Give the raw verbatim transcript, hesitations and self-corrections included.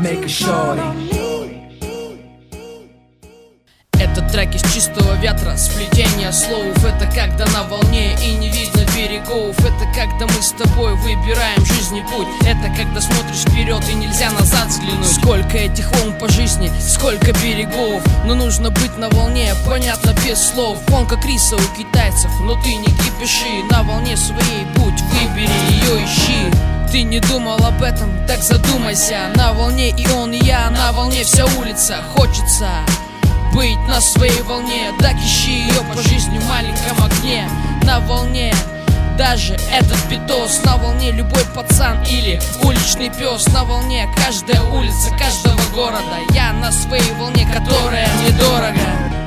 make it shorty. Это трек из чистого ветра, сплетение слов. Это когда на волне и не видно берегов. Это когда мы с тобой выбираем жизни путь. Это когда смотришь вперед и нельзя назад взглянуть. Сколько этих волн по жизни, сколько берегов. Но нужно быть на волне, понятно без слов. Он как риса у китайцев, но ты не кипиши. На волне своей путь, выбери ее, ищи. Ты не думал об этом, так задумайся. На волне и он, и я, на волне вся улица. Хочется быть на своей волне, так ищи ее по жизни в маленьком огне. На волне даже этот питос, на волне любой пацан или уличный пес. На волне каждая улица каждого города. Я на своей волне, которая мне дорого.